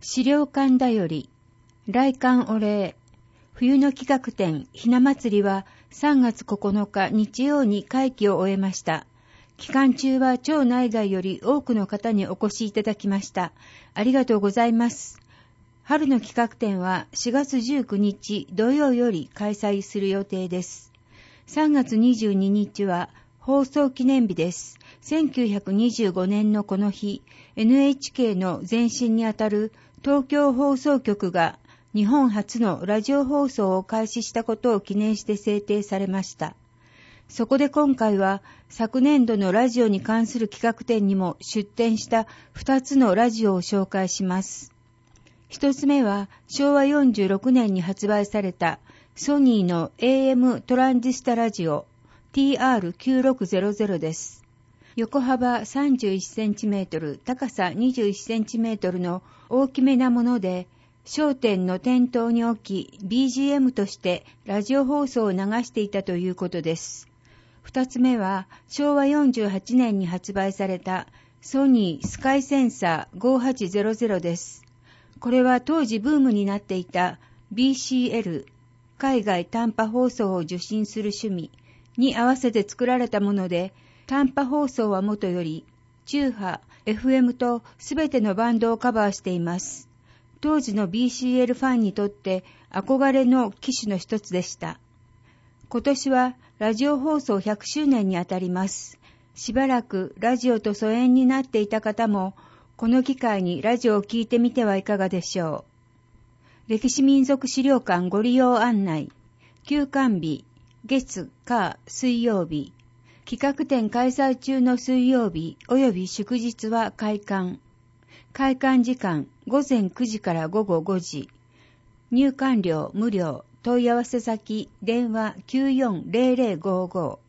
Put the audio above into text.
資料館だより、来館お礼、冬の企画展ひな祭りは3月9日日曜に会期を終えました。期間中は町内外より多くの方にお越しいただきました。ありがとうございます。春の企画展は4月19日土曜より開催する予定です。3月22日は放送記念日です。1925年のこの日、NHK の前身にあたる東京放送局が日本初のラジオ放送を開始したことを記念して制定されました。そこで今回は昨年度のラジオに関する企画展にも出展した2つのラジオを紹介します。一つ目は昭和46年に発売されたソニーの AM トランジスタラジオ TR9600 です。横幅31センチメートル、高さ21センチメートルの大きめなもので、商店の店頭に置き BGM としてラジオ放送を流していたということです。二つ目は昭和48年に発売されたソニースカイセンサー5800です。これは当時ブームになっていた BCL 海外短波放送を受信する趣味に合わせて作られたもので、短波放送はもとより中波、FM とすべてのバンドをカバーしています。当時の BCL ファンにとって憧れの機種の一つでした。今年はラジオ放送100周年にあたります。しばらくラジオと疎遠になっていた方も、この機会にラジオを聞いてみてはいかがでしょう。歴史民俗資料館ご利用案内。休館日、月、火、水曜日。企画展開催中の水曜日及び祝日は開館。開館時間午前9時から午後5時。入館料無料。問い合わせ先電話940055。